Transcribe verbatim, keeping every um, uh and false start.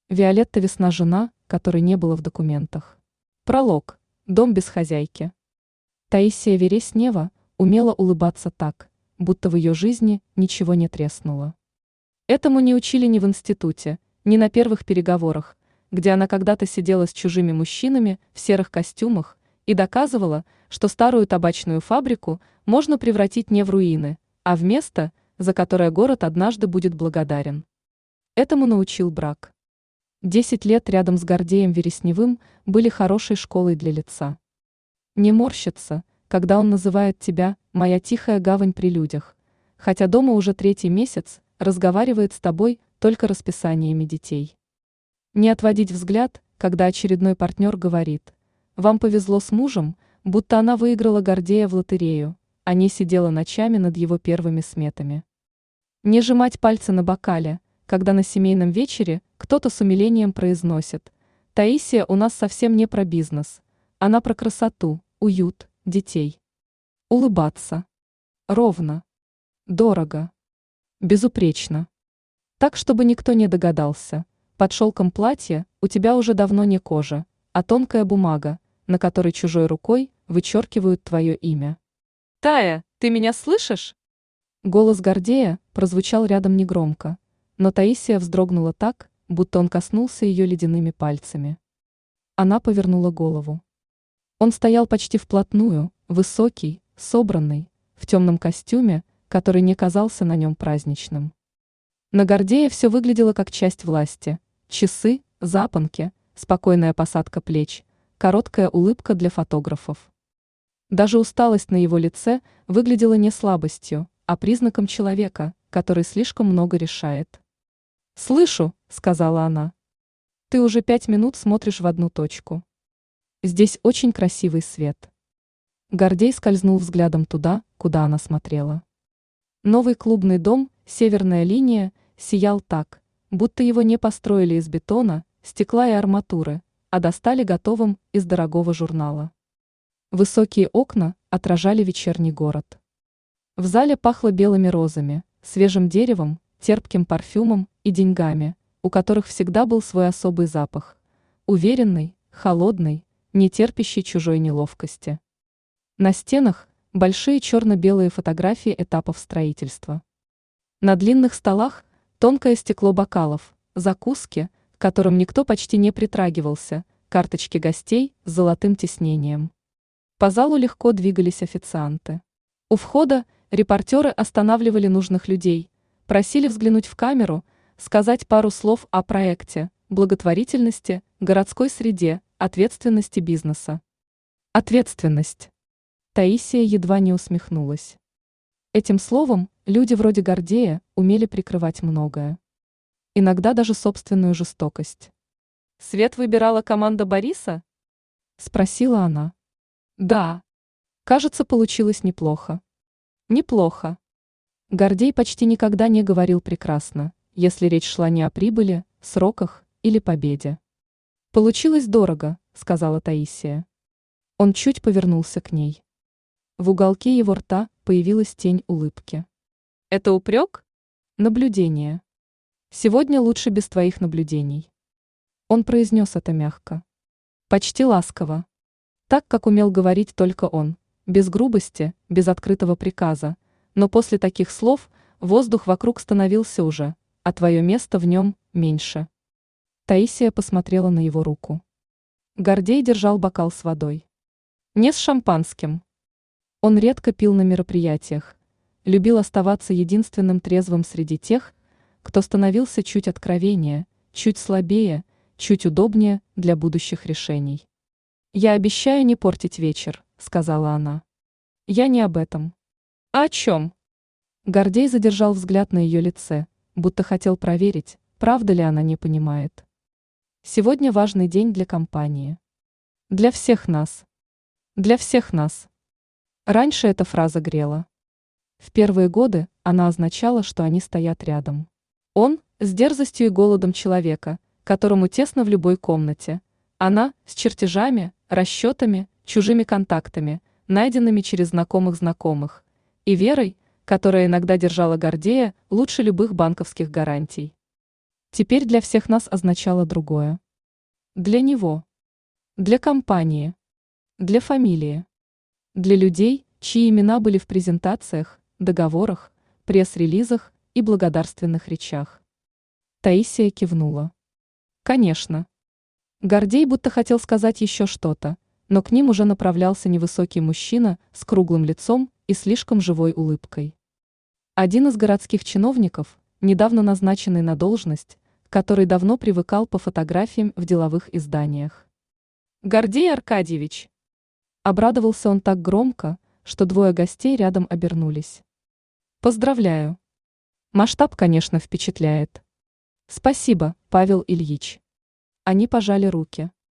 Виолетта Весна – жена, которой не было в документах. Пролог. Дом без хозяйки. Таисия Вереснева умела улыбаться так, будто в ее жизни ничего не треснуло. Этому не учили ни в институте, ни на первых переговорах, где она когда-то сидела с чужими мужчинами в серых костюмах и доказывала, что старую табачную фабрику можно превратить не в руины, а в место, за которое город однажды будет благодарен. Этому научил брак. Десять лет рядом с Гордеем Вересневым были хорошей школой для лица. Не морщиться, когда он называет тебя «моя тихая гавань при людях», хотя дома уже третий месяц разговаривает с тобой только расписаниями детей. Не отводить взгляд, когда очередной партнер говорит: «Вам повезло с мужем», будто она выиграла Гордея в лотерею, а не сидела ночами над его первыми сметами. Не сжимать пальцы на бокале, когда на семейном вечере кто-то с умилением произносит: «Таисия у нас совсем не про бизнес, она про красоту, уют, детей». Улыбаться. Ровно. Дорого. Безупречно. Так, чтобы никто не догадался. Под шелком платья у тебя уже давно не кожа, а тонкая бумага, на которой чужой рукой вычеркивают твое имя. «Тая, ты меня слышишь?» Голос Гордея прозвучал рядом негромко, но Таисия вздрогнула так, будто он коснулся ее ледяными пальцами. Она повернула голову. Он стоял почти вплотную, высокий, собранный, в темном костюме, который не казался на нем праздничным. На Гордея все выглядело как часть власти: часы, запонки, спокойная посадка плеч, короткая улыбка для фотографов. Даже усталость на его лице выглядела не слабостью, а признаком человека, который слишком много решает. «Слышу», — сказала она. «Ты уже пять минут смотришь в одну точку. Здесь очень красивый свет». Гордей скользнул взглядом туда, куда она смотрела. Новый клубный дом «Северная линия» сиял так, будто его не построили из бетона, стекла и арматуры, а достали готовым из дорогого журнала. Высокие окна отражали вечерний город. В зале пахло белыми розами, свежим деревом, терпким парфюмом и деньгами, у которых всегда был свой особый запах, уверенный, холодный, не терпящий чужой неловкости. На стенах большие черно-белые фотографии этапов строительства. На длинных столах тонкое стекло бокалов, закуски, к которым никто почти не притрагивался, карточки гостей с золотым тиснением. По залу легко двигались официанты. У входа репортеры останавливали нужных людей, просили взглянуть в камеру, сказать пару слов о проекте, благотворительности, городской среде, ответственности бизнеса. Ответственность. Таисия едва не усмехнулась. Этим словом люди вроде Гордея умели прикрывать многое. Иногда даже собственную жестокость. «Свет выбирала команда Бориса?» – спросила она. «Да. Кажется, получилось неплохо». «Неплохо». Гордей почти никогда не говорил прекрасно, если речь шла не о прибыли, сроках или победе. «Получилось дорого», — сказала Таисия. Он чуть повернулся к ней. В уголке его рта появилась тень улыбки. «Это упрек?» «Наблюдение. Сегодня лучше без твоих наблюдений». Он произнес это мягко. Почти ласково. Так, как умел говорить только он, без грубости, без открытого приказа. Но после таких слов воздух вокруг становился уже, а твое место в нем меньше. Таисия посмотрела на его руку. Гордей держал бокал с водой. Не с шампанским. Он редко пил на мероприятиях, любил оставаться единственным трезвым среди тех, кто становился чуть откровеннее, чуть слабее, чуть удобнее для будущих решений. «Я обещаю не портить вечер», — сказала она. «Я не об этом». «А о чем?» Гордей задержал взгляд на ее лице, будто хотел проверить, правда ли она не понимает. «Сегодня важный день для компании. Для всех нас. Для всех нас». Раньше эта фраза грела. В первые годы она означала, что они стоят рядом. Он с дерзостью и голодом человека, которому тесно в любой комнате. Она с чертежами, расчетами, чужими контактами, найденными через знакомых знакомых, и верой, которая иногда держала Гордея лучше любых банковских гарантий. теперь для всех нас означало другое. Для него, для компании, для фамилии, для людей, чьи имена были в презентациях, договорах, пресс-релизах и благодарственных речах. Таисия кивнула. Конечно. Гордей будто хотел сказать еще что-то, но к ним уже направлялся невысокий мужчина с круглым лицом и слишком живой улыбкой. Один из городских чиновников, недавно назначенный на должность, который давно привыкал по фотографиям в деловых изданиях. «Гордей Аркадьевич!» Обрадовался он так громко, что двое гостей рядом обернулись. «Поздравляю!» Масштаб, конечно, впечатляет. «Спасибо, Павел Ильич!» Они пожали руки.